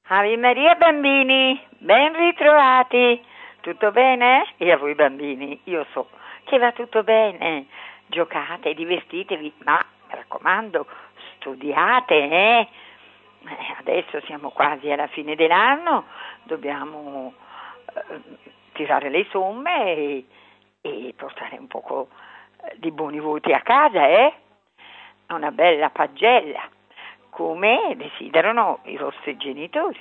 Ave Maria bambini, ben ritrovati. Tutto bene? E a voi bambini, io so che va tutto bene. Giocate, divertitevi, ma mi raccomando, studiate, Adesso siamo quasi alla fine dell'anno, dobbiamo tirare le somme e portare un poco di buoni voti a casa, Una bella pagella, come desiderano i vostri genitori.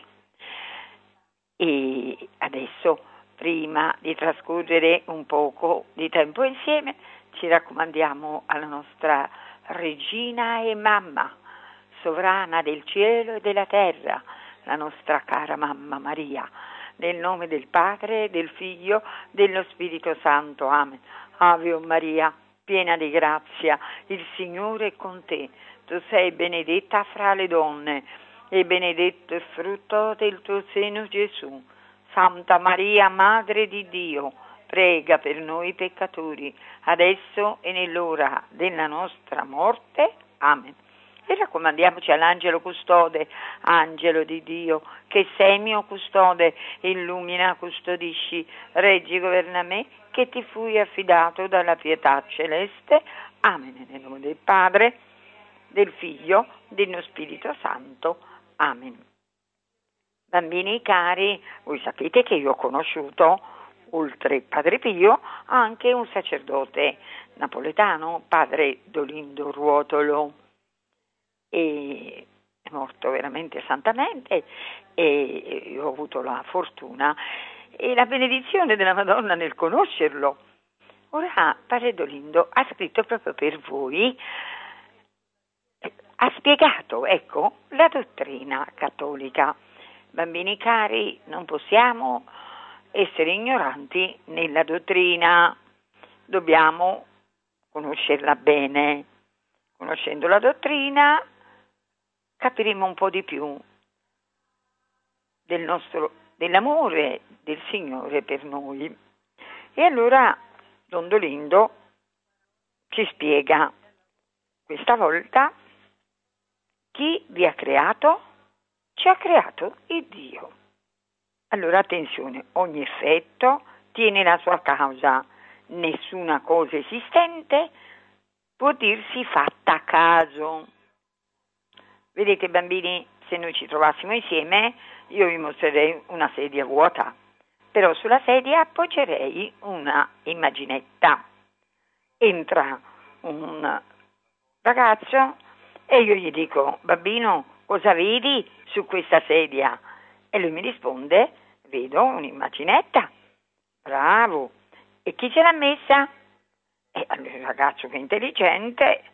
E adesso, prima di trascorrere un poco di tempo insieme, ci raccomandiamo alla nostra regina e mamma, sovrana del cielo e della terra, la nostra cara mamma Maria, nel nome del Padre, del Figlio, dello Spirito Santo. Amen. Ave Maria, piena di grazia, il Signore è con te. Tu sei benedetta fra le donne e benedetto il frutto del tuo seno, Gesù. Santa Maria, Madre di Dio, prega per noi peccatori, adesso e nell'ora della nostra morte. Amen. E raccomandiamoci all'angelo custode, angelo di Dio, che sei mio custode, illumina, custodisci, reggi, governa me, che ti fui affidato dalla pietà celeste. Amen. Nel nome del Padre, del Figlio, dello Spirito Santo. Amen. Bambini cari, voi sapete che io ho conosciuto, oltre Padre Pio, anche un sacerdote napoletano, Padre Dolindo Ruotolo. E è morto veramente santamente e io ho avuto la fortuna e la benedizione della Madonna nel conoscerlo. Ora Padre Dolindo ha scritto proprio per voi, ha spiegato, la dottrina cattolica. Bambini cari, non possiamo essere ignoranti nella dottrina, dobbiamo conoscerla bene. Conoscendo la dottrina capiremo un po' di più dell'amore del Signore per noi. E allora Don Dolindo ci spiega questa volta chi vi ha creato? Ci ha creato il Dio. Allora attenzione, ogni effetto tiene la sua causa, nessuna cosa esistente può dirsi fatta a caso. Vedete bambini, se noi ci trovassimo insieme, io vi mostrerei una sedia vuota, però sulla sedia appoggerei una immaginetta. Entra un ragazzo e io gli dico: bambino, cosa vedi su questa sedia? E lui mi risponde: vedo un'immaginetta. Bravo. E chi ce l'ha messa? E allora il ragazzo, che è intelligente,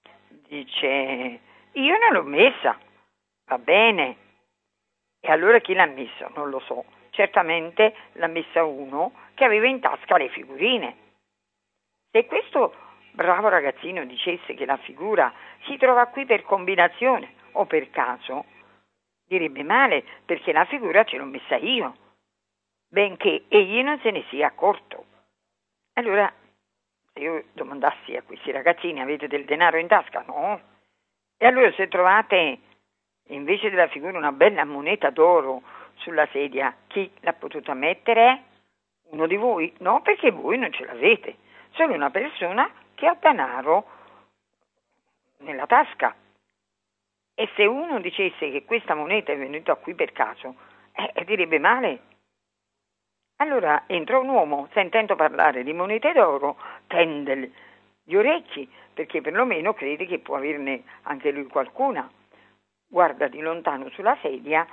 dice: io non l'ho messa. Va bene. E allora chi l'ha messa? Non lo so. Certamente l'ha messa uno che aveva in tasca le figurine. Se questo bravo ragazzino dicesse che la figura si trova qui per combinazione o per caso, direbbe male, perché la figura ce l'ho messa io, benché egli non se ne sia accorto. Allora, se io domandassi a questi ragazzini: avete del denaro in tasca? No. E allora se trovate invece della figura una bella moneta d'oro sulla sedia, chi l'ha potuta mettere? Uno di voi? No, perché voi non ce l'avete. Solo una persona che ha denaro nella tasca. E se uno dicesse che questa moneta è venuta qui per caso, direbbe male. Allora entra un uomo, sentendo parlare di monete d'oro, tende gli orecchi, perché perlomeno crede che può averne anche lui qualcuna. Guarda di lontano sulla sedia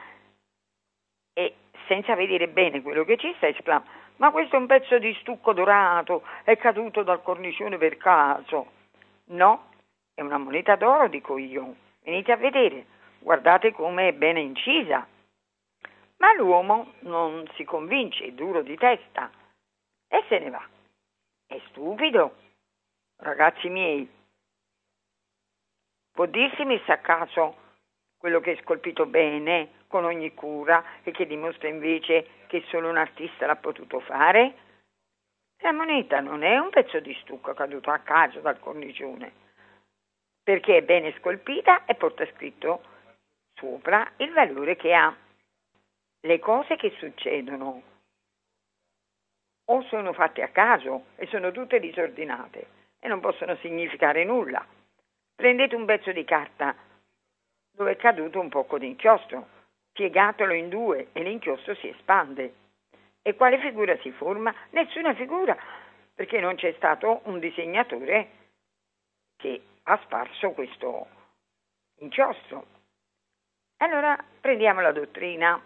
e, senza vedere bene quello che ci sta, esclama: ma questo è un pezzo di stucco dorato, è caduto dal cornicione per caso. No, è una moneta d'oro, dico io. Venite a vedere, guardate come è bene incisa. Ma l'uomo non si convince, è duro di testa e se ne va. È stupido, ragazzi miei. Può dirsi messa a caso quello che è scolpito bene, con ogni cura, e che dimostra invece che solo un artista l'ha potuto fare? La moneta non è un pezzo di stucco caduto a caso dal cornicione, perché è bene scolpita e porta scritto sopra il valore che ha. le cose che succedono o sono fatte a caso e sono tutte disordinate e non possono significare nulla. Prendete un pezzo di carta dove è caduto un poco di inchiostro, piegatelo in due e l'inchiostro si espande. E quale figura si forma? Nessuna figura, perché non c'è stato un disegnatore che ha sparso questo inchiostro. Allora prendiamo la dottrina,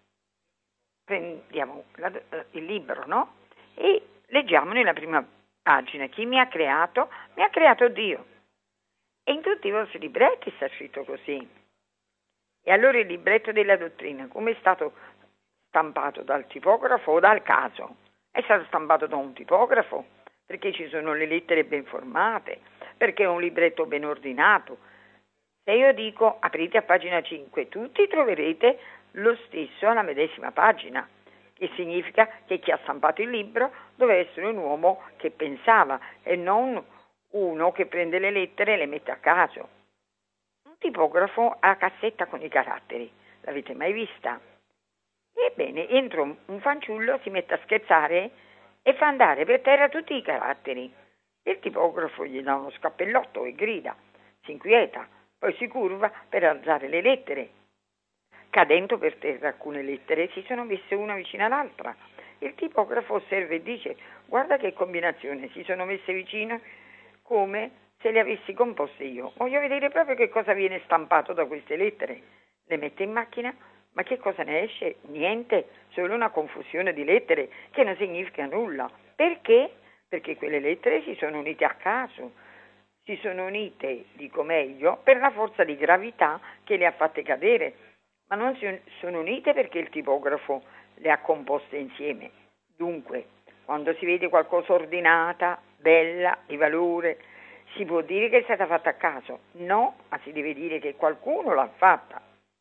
prendiamo il libro, no? E leggiamo nella prima pagina: chi mi ha creato? Mi ha creato Dio. E in tutti i vostri libretti sta scritto così. E allora il libretto della dottrina, come è stato stampato dal tipografo o dal caso? È stato stampato da un tipografo, perché ci sono le lettere ben formate, perché è un libretto ben ordinato. Se io dico aprite a pagina 5, tutti troverete lo stesso alla medesima pagina, che significa che chi ha stampato il libro deve essere un uomo che pensava e non uno che prende le lettere e le mette a caso. Un tipografo ha la cassetta con i caratteri, l'avete mai vista? Ebbene, entra un fanciullo, si mette a scherzare e fa andare per terra tutti i caratteri. Il tipografo gli dà uno scappellotto e grida, si inquieta, poi si curva per alzare le lettere. Cadendo per terra alcune lettere si sono messe una vicino all'altra. Il tipografo osserva e dice: guarda che combinazione, si sono messe vicino come se le avessi composte io. Voglio vedere proprio che cosa viene stampato da queste lettere. Le mette in macchina, ma che cosa ne esce? Niente, solo una confusione di lettere che non significa nulla. Perché? Perché quelle lettere si sono unite a caso. Si sono unite, dico meglio, per la forza di gravità che le ha fatte cadere, ma non si sono unite perché il tipografo le ha composte insieme. Dunque, quando si vede qualcosa ordinata, bella, di valore, si può dire che è stata fatta a caso? No, ma si deve dire che qualcuno l'ha fatta.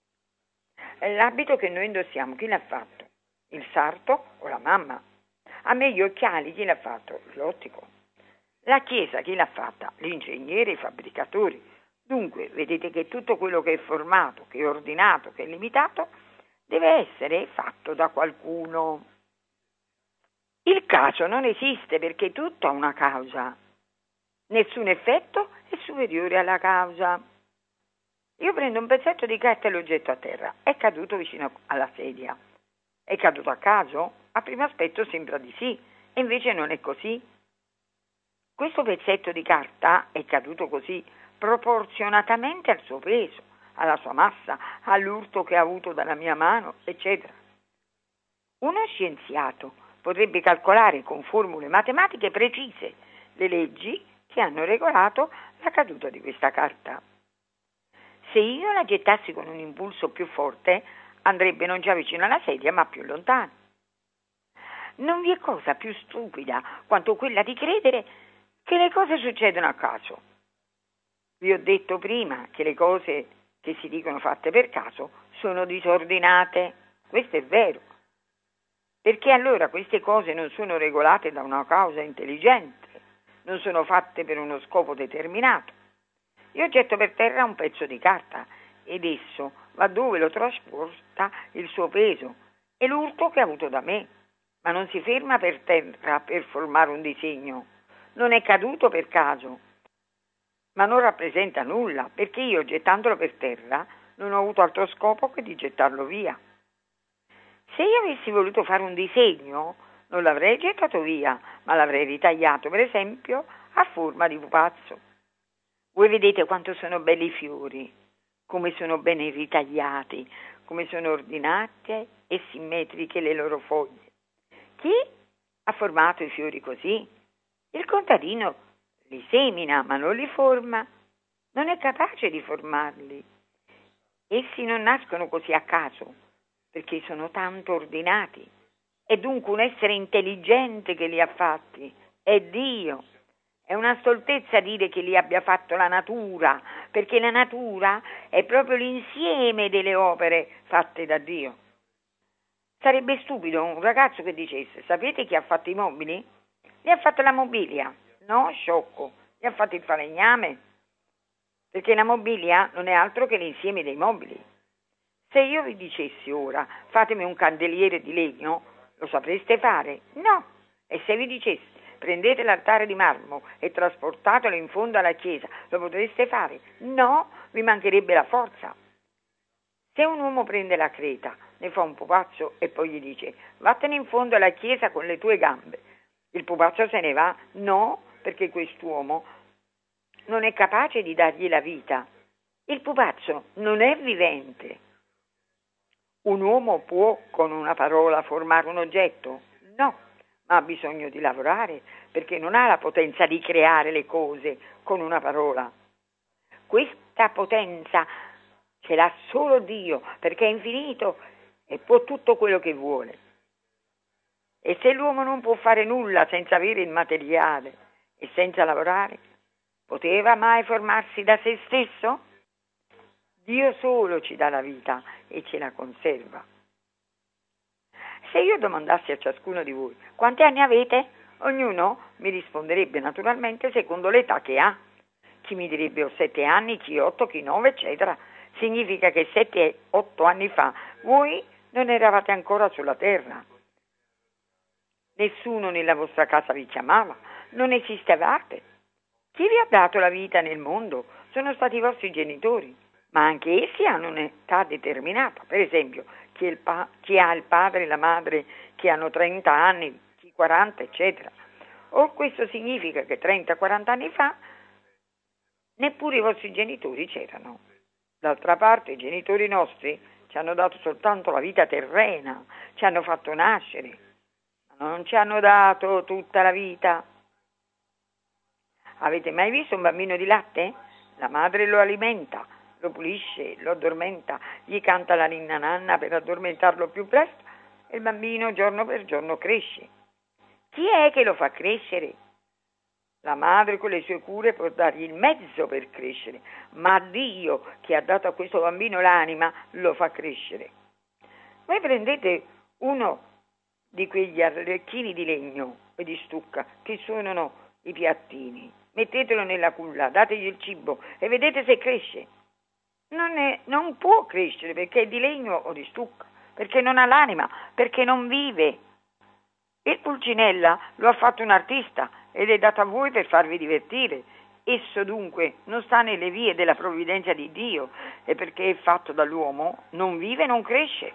L'abito che noi indossiamo, chi l'ha fatto? Il sarto o la mamma? A me gli occhiali, chi l'ha fatto? L'ottico. La chiesa, chi l'ha fatta? L'ingegnere, i fabbricatori. Dunque, vedete che tutto quello che è formato, che è ordinato, che è limitato, deve essere fatto da qualcuno. Il caso non esiste perché tutto ha una causa. Nessun effetto è superiore alla causa. Io prendo un pezzetto di carta e lo getto a terra. È caduto vicino alla sedia. È caduto a caso? A primo aspetto sembra di sì, e invece non è così. Questo pezzetto di carta è caduto così proporzionatamente al suo peso, alla sua massa, all'urto che ha avuto dalla mia mano, eccetera. Uno scienziato potrebbe calcolare con formule matematiche precise le leggi che hanno regolato la caduta di questa carta. Se io la gettassi con un impulso più forte, andrebbe non già vicino alla sedia, ma più lontano. Non vi è cosa più stupida quanto quella di credere che le cose succedono a caso. Vi ho detto prima che le cose che si dicono fatte per caso sono disordinate. Questo è vero. Perché allora queste cose non sono regolate da una causa intelligente, non sono fatte per uno scopo determinato. Io getto per terra un pezzo di carta ed esso va dove lo trasporta il suo peso e l'urto che ha avuto da me, ma non si ferma per terra per formare un disegno. Non è caduto per caso, ma non rappresenta nulla, perché io gettandolo per terra non ho avuto altro scopo che di gettarlo via. Se io avessi voluto fare un disegno, non l'avrei gettato via, ma l'avrei ritagliato, per esempio, a forma di pupazzo. Voi vedete quanto sono belli i fiori, come sono bene ritagliati, come sono ordinate e simmetriche le loro foglie. Chi ha formato i fiori così? Il contadino li semina, ma non li forma, non è capace di formarli. Essi non nascono così a caso, perché sono tanto ordinati. È dunque un essere intelligente che li ha fatti, è Dio. È una stoltezza dire che li abbia fatto la natura, perché la natura è proprio l'insieme delle opere fatte da Dio. Sarebbe stupido un ragazzo che dicesse: sapete chi ha fatto i mobili? Li ha fatto la mobilia. No, sciocco, li ha fatto il falegname. Perché la mobilia non è altro che l'insieme dei mobili. Se io vi dicessi ora, fatemi un candeliere di legno, lo sapreste fare? No. E se vi dicessi, prendete l'altare di marmo e trasportatelo in fondo alla chiesa, lo potreste fare? No, vi mancherebbe la forza. Se un uomo prende la creta, ne fa un pupazzo e poi gli dice, vattene in fondo alla chiesa con le tue gambe, il pupazzo se ne va? No, perché quest'uomo non è capace di dargli la vita. Il pupazzo non è vivente. Un uomo può con una parola formare un oggetto? No, ma ha bisogno di lavorare perché non ha la potenza di creare le cose con una parola. Questa potenza ce l'ha solo Dio perché è infinito e può tutto quello che vuole. E se l'uomo non può fare nulla senza avere il materiale e senza lavorare, poteva mai formarsi da se stesso? Dio solo ci dà la vita e ce la conserva. Se io domandassi a ciascuno di voi quanti anni avete, ognuno mi risponderebbe naturalmente secondo l'età che ha. Chi mi direbbe ho 7 anni, chi 8, chi 9, eccetera. Significa che 7-8 anni fa voi non eravate ancora sulla terra. Nessuno nella vostra casa vi chiamava, non esistevate. Chi vi ha dato la vita nel mondo sono stati i vostri genitori. Ma anche essi hanno un'età determinata. Per esempio, chi ha il padre e la madre che hanno 30 anni, chi 40, eccetera. O questo significa che 30-40 anni fa neppure i vostri genitori c'erano. D'altra parte, i genitori nostri ci hanno dato soltanto la vita terrena, ci hanno fatto nascere, ma non ci hanno dato tutta la vita. Avete mai visto un bambino di latte? La madre lo alimenta, lo pulisce, lo addormenta, gli canta la ninna nanna per addormentarlo più presto e il bambino giorno per giorno cresce. Chi è che lo fa crescere? La madre con le sue cure può dargli il mezzo per crescere, ma Dio che ha dato a questo bambino l'anima lo fa crescere. Voi prendete uno di quegli arlecchini di legno e di stucca che sono i piattini, mettetelo nella culla, dategli il cibo e vedete se cresce. Non può crescere perché è di legno o di stucco, perché non ha l'anima, perché non vive. Il Pulcinella lo ha fatto un artista ed è dato a voi per farvi divertire. Esso dunque non sta nelle vie della provvidenza di Dio e perché è fatto dall'uomo non vive e non cresce.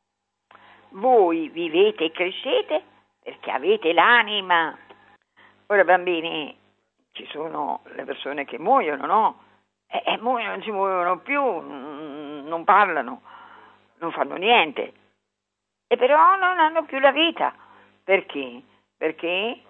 Voi vivete e crescete perché avete l'anima. Ora bambini, ci sono le persone che muoiono, no? E muoiono, non si muovono più, non parlano, non fanno niente. E però non hanno più la vita. Perché? Perché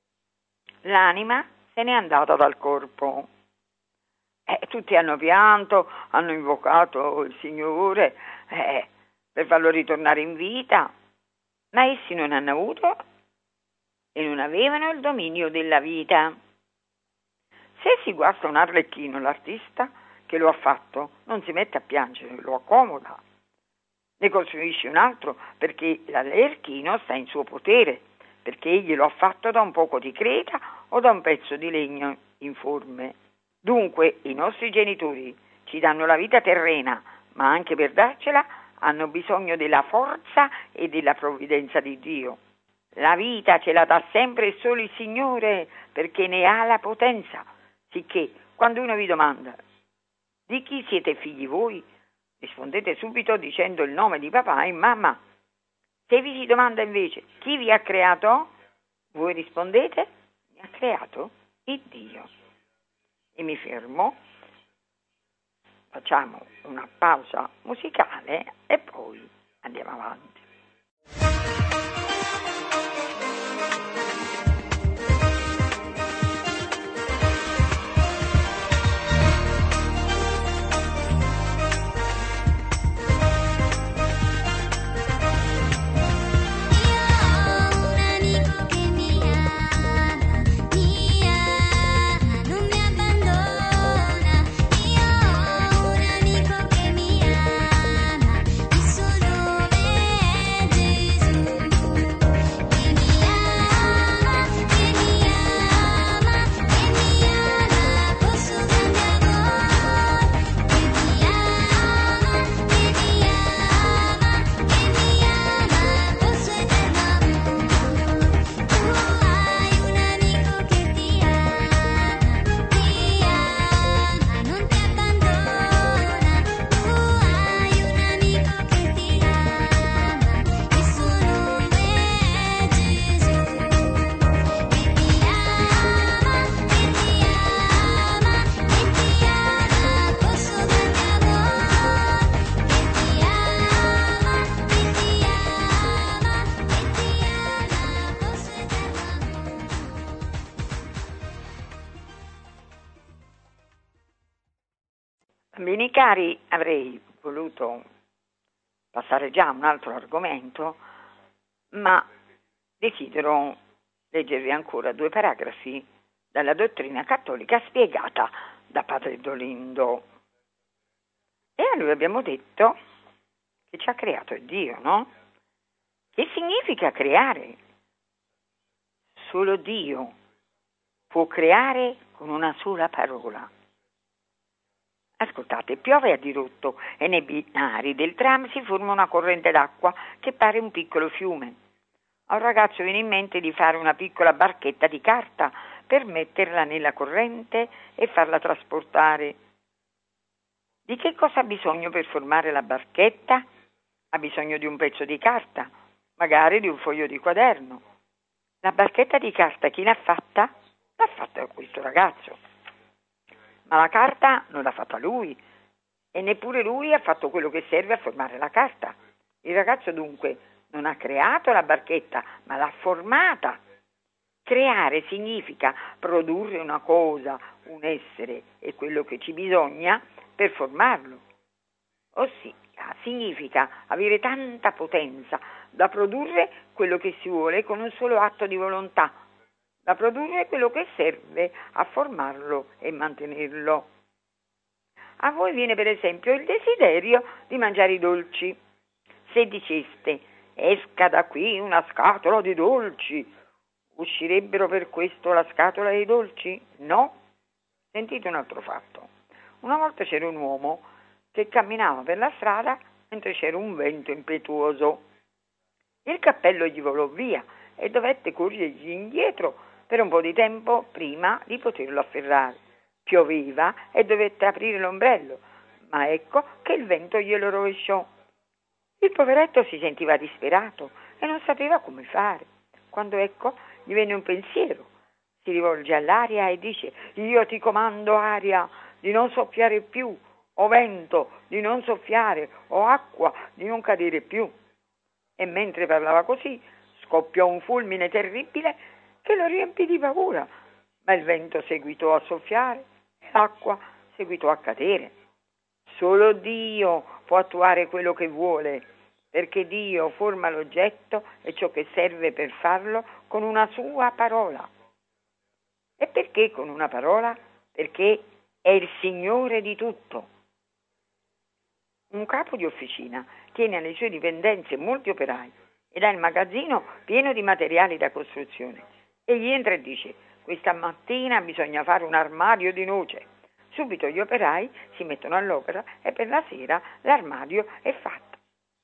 l'anima se n'è andata dal corpo. Tutti hanno pianto, hanno invocato il Signore per farlo ritornare in vita, ma essi non hanno avuto e non avevano il dominio della vita. Se si guasta un arlecchino, l'artista che lo ha fatto non si mette a piangere, lo accomoda. Ne costruisce un altro perché l'arlecchino sta in suo potere, perché egli lo ha fatto da un poco di creta o da un pezzo di legno informe. Dunque i nostri genitori ci danno la vita terrena, ma anche per darcela hanno bisogno della forza e della provvidenza di Dio. La vita ce la dà sempre e solo il Signore perché ne ha la potenza. Sicché quando uno vi domanda di chi siete figli voi, rispondete subito dicendo il nome di papà e mamma. Se vi si domanda invece chi vi ha creato, voi rispondete mi ha creato il Dio. E mi fermo, facciamo una pausa musicale e poi andiamo avanti. Solo Bambini cari, avrei voluto passare già a un altro argomento, ma desidero leggervi ancora 2 paragrafi dalla dottrina cattolica spiegata da Padre Dolindo. E allora abbiamo detto che ci ha creato Dio, no? Che significa creare? Solo Dio può creare con una sola parola. Ascoltate, piove a dirotto e nei binari del tram si forma una corrente d'acqua che pare un piccolo fiume. A un ragazzo viene in mente di fare una piccola barchetta di carta per metterla nella corrente e farla trasportare. Di che cosa ha bisogno per formare la barchetta? Ha bisogno di un pezzo di carta, magari di un foglio di quaderno. La barchetta di carta chi l'ha fatta? L'ha fatta questo ragazzo. Ma la carta non l'ha fatta lui e neppure lui ha fatto quello che serve a formare la carta. Il ragazzo dunque non ha creato la barchetta, ma l'ha formata. Creare significa produrre una cosa, un essere e quello che ci bisogna per formarlo. Ossia, significa avere tanta potenza da produrre quello che si vuole con un solo atto di volontà, da produrre quello che serve a formarlo e mantenerlo. A voi viene per esempio il desiderio di mangiare i dolci. Se diceste, esca da qui una scatola di dolci, uscirebbero per questo la scatola dei dolci? No? Sentite un altro fatto. Una volta c'era un uomo che camminava per la strada mentre c'era un vento impetuoso. Il cappello gli volò via e dovette corrergli indietro per un po' di tempo prima di poterlo afferrare. Pioveva e dovette aprire l'ombrello, ma ecco che il vento glielo rovesciò. Il poveretto si sentiva disperato e non sapeva come fare, quando ecco gli venne un pensiero. Si rivolge all'aria e dice: io ti comando, aria, di non soffiare più, o vento, di non soffiare, o acqua, di non cadere più. E mentre parlava così scoppiò un fulmine terribile che lo riempì di paura, ma il vento seguitò a soffiare e l'acqua seguitò a cadere. Solo Dio può attuare quello che vuole, perché Dio forma l'oggetto e ciò che serve per farlo con una sua parola. E perché con una parola? Perché è il Signore di tutto. Un capo di officina tiene alle sue dipendenze molti operai ed ha il magazzino pieno di materiali da costruzione. Egli entra e dice: questa mattina bisogna fare un armadio di noce. Subito gli operai si mettono all'opera e per la sera l'armadio è fatto.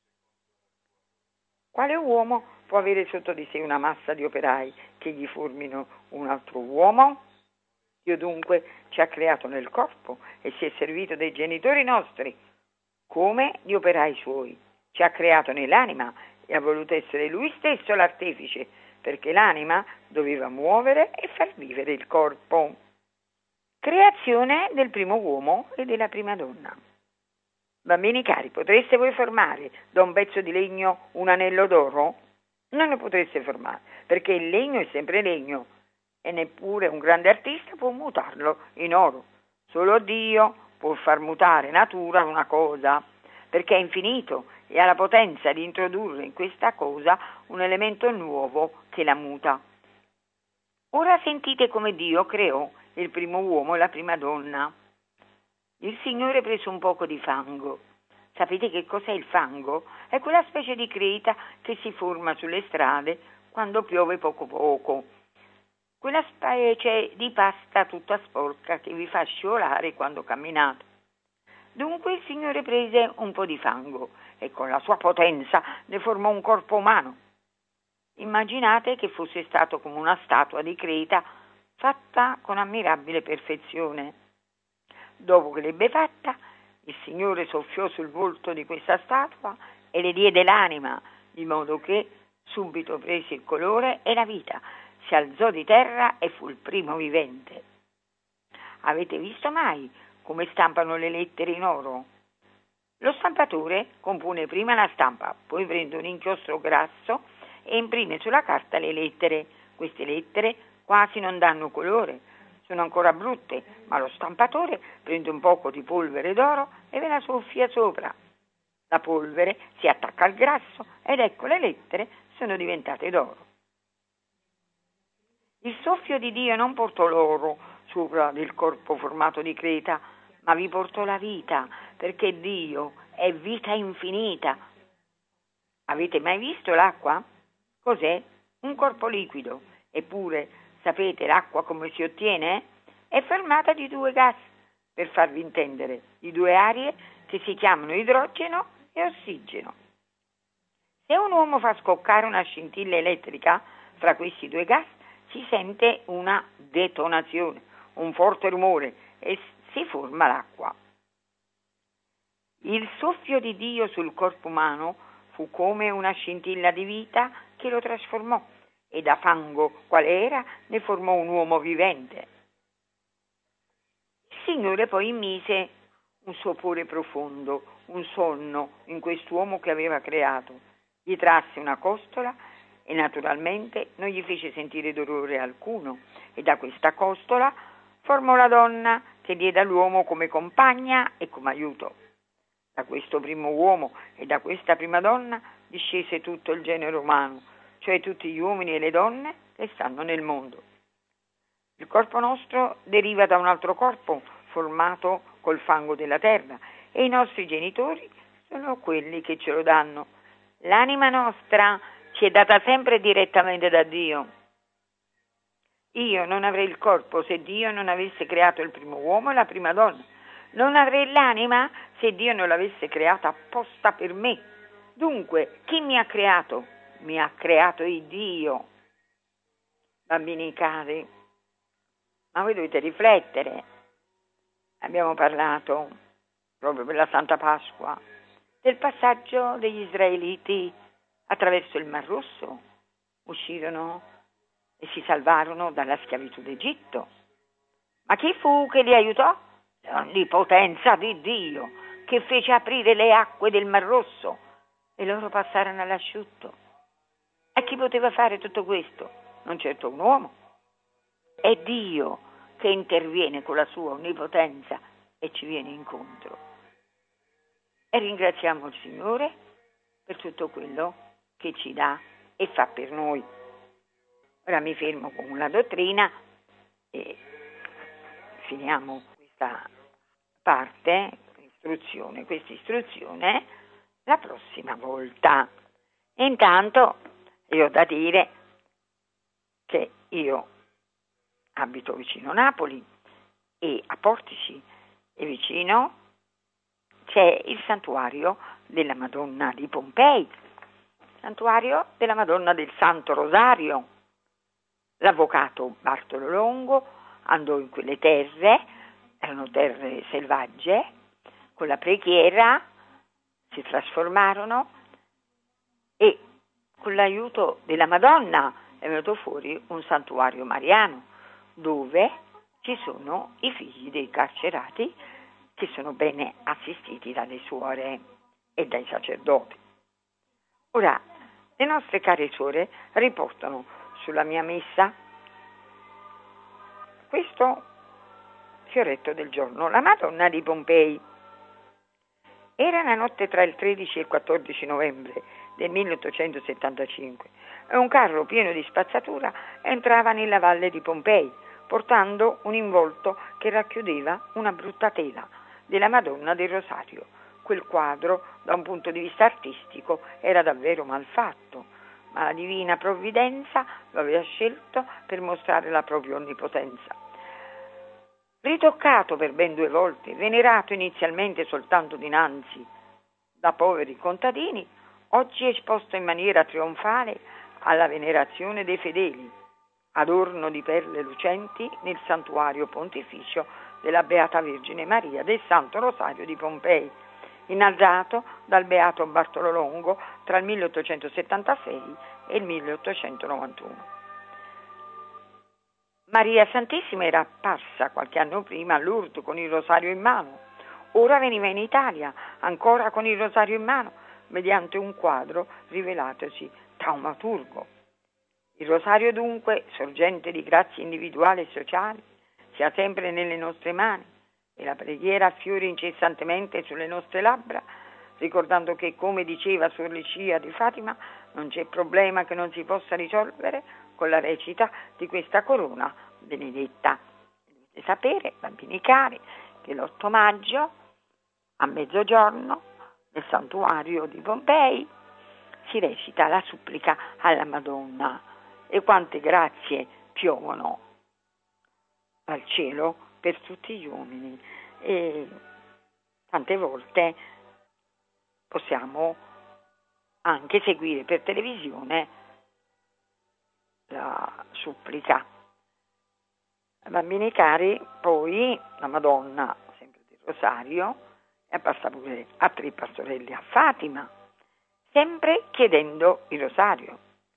Quale uomo può avere sotto di sé una massa di operai che gli formino un altro uomo? Dio dunque ci ha creato nel corpo e si è servito dei genitori nostri come di operai suoi. Ci ha creato nell'anima e ha voluto essere lui stesso l'artefice, perché l'anima doveva muovere e far vivere il corpo. Creazione del primo uomo e della prima donna. Bambini cari, potreste voi formare da un pezzo di legno un anello d'oro? Non lo potreste formare, perché il legno è sempre legno e neppure un grande artista può mutarlo in oro. Solo Dio può far mutare natura una cosa, perché è infinito e ha la potenza di introdurre in questa cosa un elemento nuovo che la muta. Ora sentite come Dio creò il primo uomo e la prima donna. Il Signore prese un poco di fango. Sapete che cos'è il fango? È quella specie di creta che si forma sulle strade quando piove poco poco. Quella specie di pasta tutta sporca che vi fa scivolare quando camminate. Dunque il Signore prese un po' di fango e con la sua potenza ne formò un corpo umano. Immaginate che fosse stato come una statua di creta fatta con ammirabile perfezione. Dopo che l'ebbe fatta, il Signore soffiò sul volto di questa statua e le diede l'anima, di modo che subito prese il colore e la vita, si alzò di terra e fu il primo vivente. Avete visto mai come stampano le lettere in oro? Lo stampatore compone prima la stampa, poi prende un inchiostro grasso e imprime sulla carta le lettere. Queste lettere quasi non danno colore, sono ancora brutte, ma lo stampatore prende un poco di polvere d'oro e ve la soffia sopra. La polvere si attacca al grasso ed ecco le lettere sono diventate d'oro. Il soffio di Dio non portò l'oro sopra del corpo formato di creta, ma vi portò la vita, perché Dio è vita infinita. Avete mai visto l'acqua? Cos'è? Un corpo liquido. Eppure, sapete l'acqua come si ottiene? È formata di due gas, per farvi intendere, di due arie che si chiamano idrogeno e ossigeno. Se un uomo fa scoccare una scintilla elettrica fra questi due gas, si sente una detonazione, un forte rumore e si forma l'acqua. Il soffio di Dio sul corpo umano fu come una scintilla di vita che lo trasformò e da fango qual era ne formò un uomo vivente. Il Signore poi immise un sopore profondo, un sonno in quest'uomo che aveva creato. Gli trasse una costola e naturalmente non gli fece sentire dolore alcuno e da questa costola formò la donna che diede all'uomo come compagna e come aiuto. Da questo primo uomo e da questa prima donna discese tutto il genere umano, cioè tutti gli uomini e le donne che stanno nel mondo. Il corpo nostro deriva da un altro corpo formato col fango della terra e i nostri genitori sono quelli che ce lo danno. L'anima nostra ci è data sempre direttamente da Dio. Io non avrei il corpo se Dio non avesse creato il primo uomo e la prima donna. Non avrei l'anima se Dio non l'avesse creata apposta per me. Dunque, chi mi ha creato? Mi ha creato il Dio. Bambini cari, ma voi dovete riflettere. Abbiamo parlato, proprio per la Santa Pasqua, del passaggio degli israeliti attraverso il Mar Rosso. Uscirono e si salvarono dalla schiavitù d'Egitto. Ma chi fu che li aiutò? L'onnipotenza di Dio, che fece aprire le acque del Mar Rosso e loro passarono all'asciutto. E chi poteva fare tutto questo? Non certo un uomo. È Dio che interviene con la sua onnipotenza e ci viene incontro. E ringraziamo il Signore per tutto quello che ci dà e fa per noi. Ora mi fermo con la dottrina e finiamo questa parte, questa istruzione la prossima volta. E intanto io ho da dire che io abito vicino Napoli e a Portici e vicino c'è il santuario della Madonna di Pompei, santuario della Madonna del Santo Rosario. L'avvocato Bartolo Longo andò in quelle terre, erano terre selvagge, con la preghiera si trasformarono e con l'aiuto della Madonna è venuto fuori un santuario mariano dove ci sono i figli dei carcerati che sono bene assistiti dalle suore e dai sacerdoti. Ora, le nostre care suore riportano sulla mia messa questo fioretto del giorno, la Madonna di Pompei. Era la notte tra il 13 e il 14 novembre del 1875 e un carro pieno di spazzatura entrava nella valle di Pompei, portando un involto che racchiudeva una brutta tela della Madonna del Rosario. Quel quadro, da un punto di vista artistico, era davvero mal fatto, ma la divina provvidenza lo aveva scelto per mostrare la propria onnipotenza. Ritoccato per ben 2 volte, venerato inizialmente soltanto dinanzi da poveri contadini, oggi è esposto in maniera trionfale alla venerazione dei fedeli, adorno di perle lucenti nel santuario pontificio della Beata Vergine Maria del Santo Rosario di Pompei, innalzato dal Beato Bartolo Longo tra il 1876 e il 1891. Maria Santissima era apparsa qualche anno prima a Lourdes con il rosario in mano. Ora veniva in Italia, ancora con il rosario in mano, mediante un quadro rivelatosi taumaturgo. Il rosario dunque, sorgente di grazie individuali e sociali, sia sempre nelle nostre mani e la preghiera affiori incessantemente sulle nostre labbra, ricordando che, come diceva Suor Lucia di Fatima, non c'è problema che non si possa risolvere con la recita di questa corona benedetta. Dovete sapere, bambini cari, che l'8 maggio a mezzogiorno nel santuario di Pompei si recita la supplica alla Madonna e quante grazie piovono dal cielo per tutti gli uomini, e tante volte possiamo anche seguire per televisione la supplica. Bambini cari, poi la Madonna, sempre del Rosario, è apparsa pure a 3 pastorelli a Fatima, sempre chiedendo il Rosario.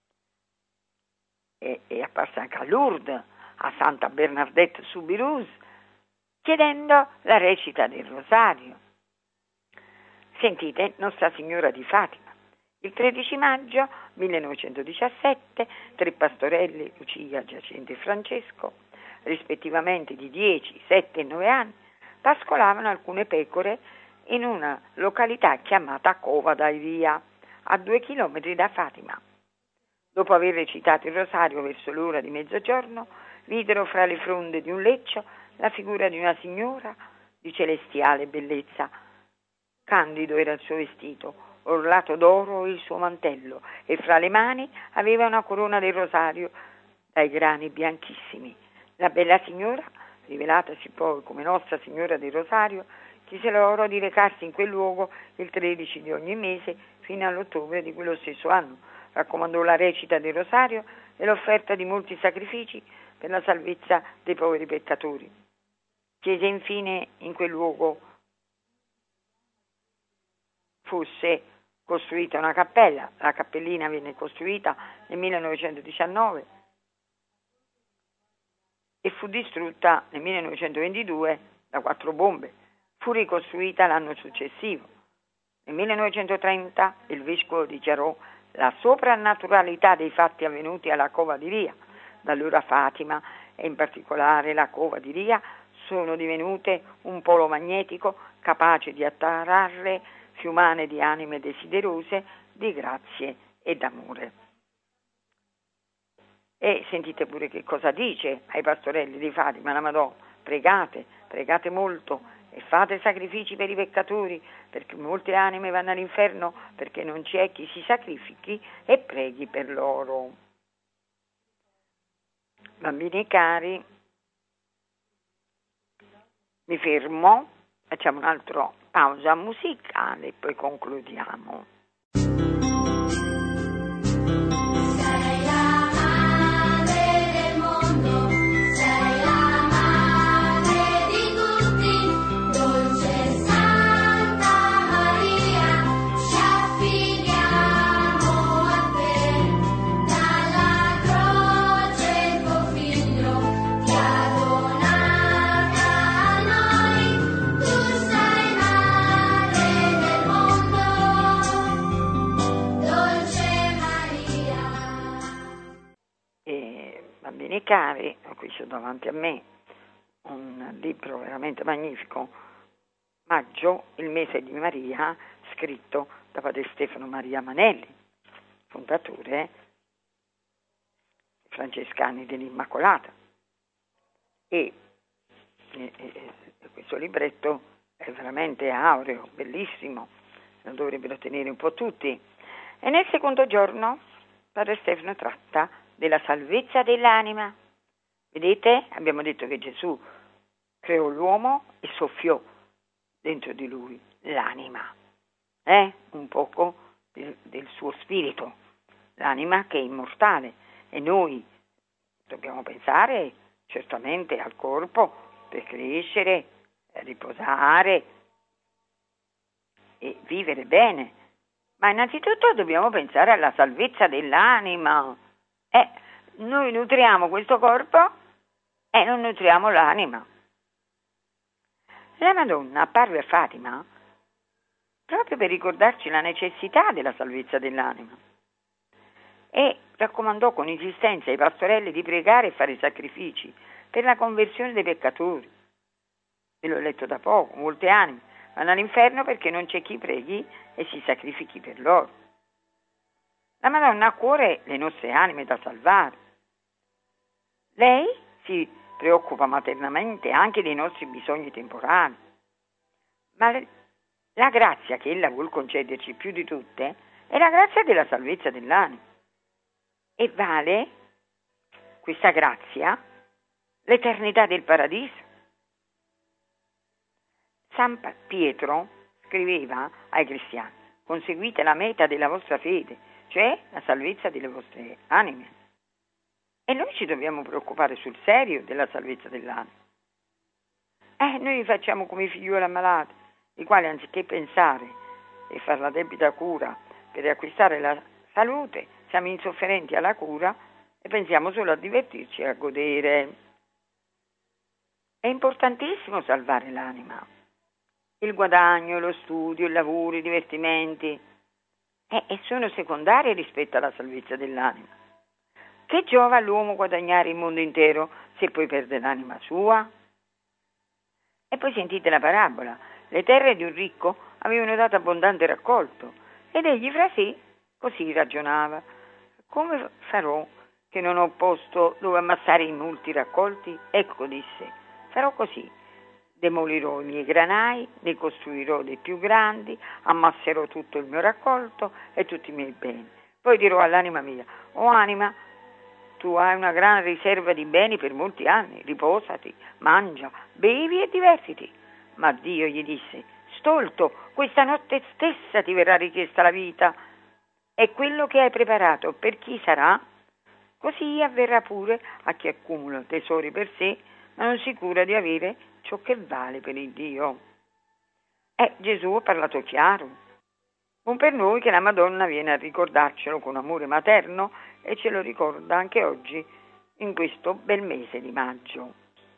È apparsa anche a Lourdes, a Santa Bernadette Soubirous, chiedendo la recita del Rosario. Sentite Nostra Signora di Fatima. Il 13 maggio 1917, 3 pastorelli, Lucia, Giacinto e Francesco, rispettivamente di 10, 7 e 9 anni, pascolavano alcune pecore in una località chiamata Cova d'Airia, a 2 chilometri da Fatima. Dopo aver recitato il Rosario verso l'ora di mezzogiorno, videro fra le fronde di un leccio la figura di una signora di celestiale bellezza. Candido era il suo vestito, orlato d'oro il suo mantello, e fra le mani aveva una corona del Rosario dai grani bianchissimi. La bella signora, rivelatasi poi come Nostra Signora del Rosario, chiese loro di recarsi in quel luogo il 13 di ogni mese fino all'ottobre di quello stesso anno. Raccomandò la recita del Rosario e l'offerta di molti sacrifici per la salvezza dei poveri peccatori. Chiese infine in quel luogo fosse costruita una cappella. La cappellina venne costruita nel 1919 e fu distrutta nel 1922 da 4 bombe. Fu ricostruita l'anno successivo. Nel 1930 il vescovo dichiarò la soprannaturalità dei fatti avvenuti alla Cova di Ria. Da allora Fatima e in particolare la Cova di Ria sono divenute un polo magnetico capace di attrarre fiumane di anime desiderose di grazie e d'amore. E sentite pure che cosa dice ai pastorelli di Fatima la Madonna: pregate, pregate molto e fate sacrifici per i peccatori, perché molte anime vanno all'inferno, perché non c'è chi si sacrifichi e preghi per loro. Bambini cari, mi fermo, facciamo un'altra pausa musicale e poi concludiamo. Bambini cari, qui c'ho davanti a me un libro veramente magnifico, Maggio, il mese di Maria, scritto da padre Stefano Maria Manelli, fondatore francescani dell'Immacolata. E questo libretto è veramente aureo, bellissimo, lo dovrebbero tenere un po' tutti. E nel secondo giorno padre Stefano tratta della salvezza dell'anima. Vedete? Abbiamo detto che Gesù creò l'uomo e soffiò dentro di lui l'anima, un poco del suo spirito, l'anima che è immortale, e noi dobbiamo pensare certamente al corpo per crescere, riposare e vivere bene, ma innanzitutto dobbiamo pensare alla salvezza dell'anima. Noi nutriamo questo corpo e non nutriamo l'anima. La Madonna apparve a Fatima proprio per ricordarci la necessità della salvezza dell'anima e raccomandò con insistenza ai pastorelli di pregare e fare sacrifici per la conversione dei peccatori. Ve l'ho letto da poco, molte anime vanno all'inferno perché non c'è chi preghi e si sacrifichi per loro. La Madonna ha a cuore le nostre anime da salvare. Lei si preoccupa maternamente anche dei nostri bisogni temporali, ma la grazia che ella vuol concederci più di tutte è la grazia della salvezza dell'anima. E vale questa grazia l'eternità del paradiso. San Pietro scriveva ai cristiani: conseguite la meta della vostra fede, cioè la salvezza delle vostre anime. E noi ci dobbiamo preoccupare sul serio della salvezza dell'anima. Noi facciamo come i figlioli ammalati, i quali anziché pensare e fare la debita cura per riacquistare la salute, siamo insofferenti alla cura e pensiamo solo a divertirci e a godere. È importantissimo salvare l'anima. Il guadagno, lo studio, il lavoro, i divertimenti sono secondari rispetto alla salvezza dell'anima. Che giova all'uomo guadagnare il mondo intero se poi perde l'anima sua? E poi sentite la parabola: le terre di un ricco avevano dato abbondante raccolto ed egli fra sé così ragionava: come farò che non ho posto dove ammassare i molti raccolti? Ecco, disse, farò così: demolirò i miei granai, ne costruirò dei più grandi, ammasserò tutto il mio raccolto e tutti i miei beni. Poi dirò all'anima mia: o anima, tu hai una gran riserva di beni per molti anni, riposati, mangia, bevi e divertiti. Ma Dio gli disse: stolto, questa notte stessa ti verrà richiesta la vita, e quello che hai preparato per chi sarà? Così avverrà pure a chi accumula tesori per sé, ma non si cura di avere ciò che vale per il Dio. Gesù ha parlato chiaro. Buon per noi che la Madonna viene a ricordarcelo con amore materno e ce lo ricorda anche oggi, in questo bel mese di maggio.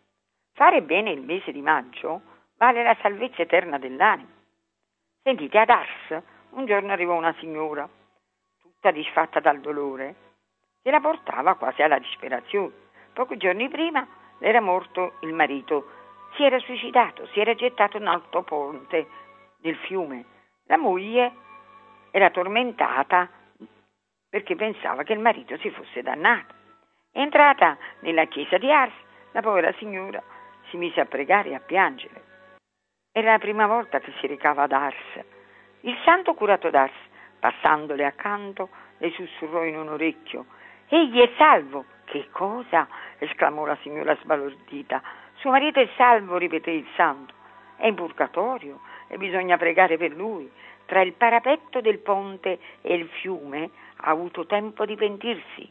Fare bene il mese di maggio vale la salvezza eterna dell'anima. Sentite, ad Ars un giorno arrivò una signora, tutta disfatta dal dolore, che la portava quasi alla disperazione. Pochi giorni prima le era morto il marito, si era suicidato, si era gettato in un alto ponte del fiume. La moglie era tormentata perché pensava che il marito si fosse dannato. Entrata nella chiesa di Ars, la povera signora si mise a pregare e a piangere. Era la prima volta che si recava ad Ars. Il santo curato d'Ars, passandole accanto, le sussurrò in un orecchio: egli è salvo. Che cosa? Esclamò la signora sbalordita. Suo marito è salvo, ripeté il santo. È in purgatorio e bisogna pregare per lui. Tra il parapetto del ponte e il fiume ha avuto tempo di pentirsi.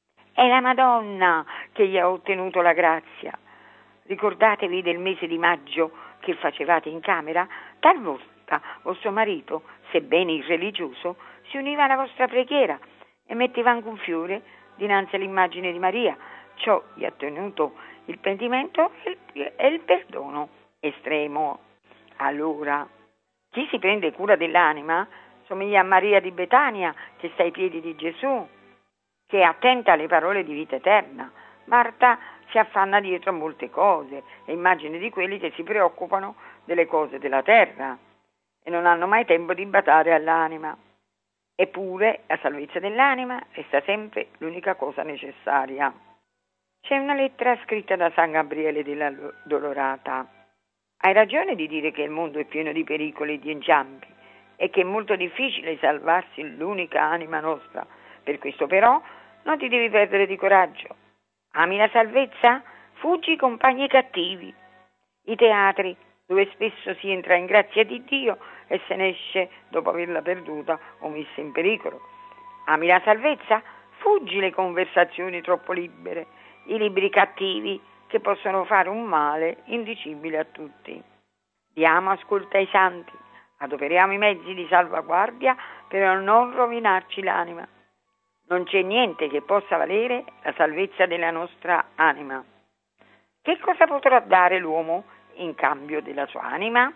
È la Madonna che gli ha ottenuto la grazia. Ricordatevi del mese di maggio che facevate in camera? Talvolta vostro marito, sebbene irreligioso, si univa alla vostra preghiera e metteva anche un fiore dinanzi all'immagine di Maria. Ciò gli ha ottenuto il pentimento e il perdono estremo. Allora, chi si prende cura dell'anima somiglia a Maria di Betania, che sta ai piedi di Gesù, che è attenta alle parole di vita eterna. Marta si affanna dietro a molte cose, è immagine di quelli che si preoccupano delle cose della terra e non hanno mai tempo di badare all'anima. Eppure la salvezza dell'anima resta sempre l'unica cosa necessaria. C'è una lettera scritta da San Gabriele della Dolorata. Hai ragione di dire che il mondo è pieno di pericoli e di inciampi e che è molto difficile salvarsi l'unica anima nostra. Per questo però non ti devi perdere di coraggio. Ami la salvezza? Fuggi i compagni cattivi. I teatri, dove spesso si entra in grazia di Dio e se ne esce dopo averla perduta o messa in pericolo. Ami la salvezza? Fuggi le conversazioni troppo libere, i libri cattivi che possono fare un male indicibile a tutti. Diamo ascolto ai santi, adoperiamo i mezzi di salvaguardia per non rovinarci l'anima. Non c'è niente che possa valere la salvezza della nostra anima. Che cosa potrà dare l'uomo in cambio della sua anima?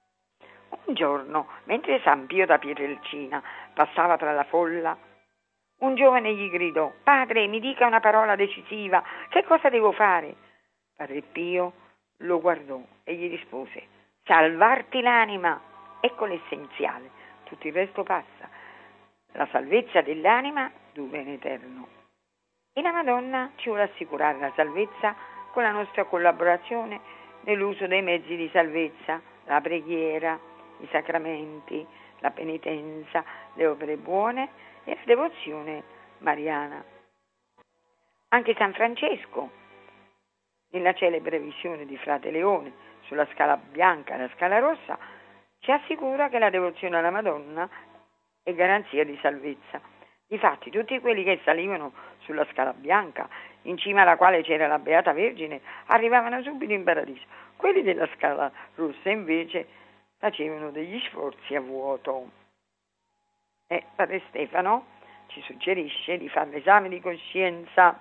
Un giorno, mentre San Pio da Pietrelcina passava tra la folla, un giovane gli gridò: «Padre, mi dica una parola decisiva, che cosa devo fare?» Padre Pio lo guardò e gli rispose: salvarti l'anima, ecco l'essenziale, tutto il resto passa. La salvezza dell'anima dura in eterno. E la Madonna ci vuole assicurare la salvezza con la nostra collaborazione nell'uso dei mezzi di salvezza, la preghiera, i sacramenti, la penitenza, le opere buone e la devozione mariana. Anche San Francesco, nella celebre visione di Frate Leone sulla scala bianca e la scala rossa, ci assicura che la devozione alla Madonna è garanzia di salvezza. Difatti tutti quelli che salivano sulla scala bianca, in cima alla quale c'era la Beata Vergine, arrivavano subito in paradiso. Quelli della scala rossa invece facevano degli sforzi a vuoto. E Padre Stefano ci suggerisce di fare l'esame di coscienza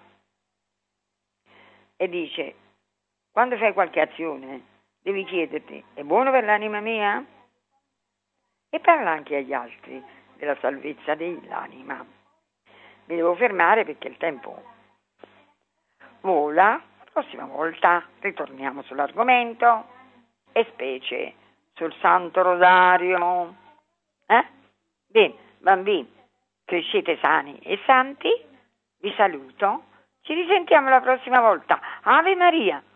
e dice: quando fai qualche azione devi chiederti: è buono per l'anima mia? E parla anche agli altri della salvezza dell'anima. Mi devo fermare perché il tempo vola. La prossima volta ritorniamo sull'argomento e specie sul Santo Rosario. Bene, bambini, crescete sani e santi. Vi saluto. Ci risentiamo la prossima volta. Ave Maria!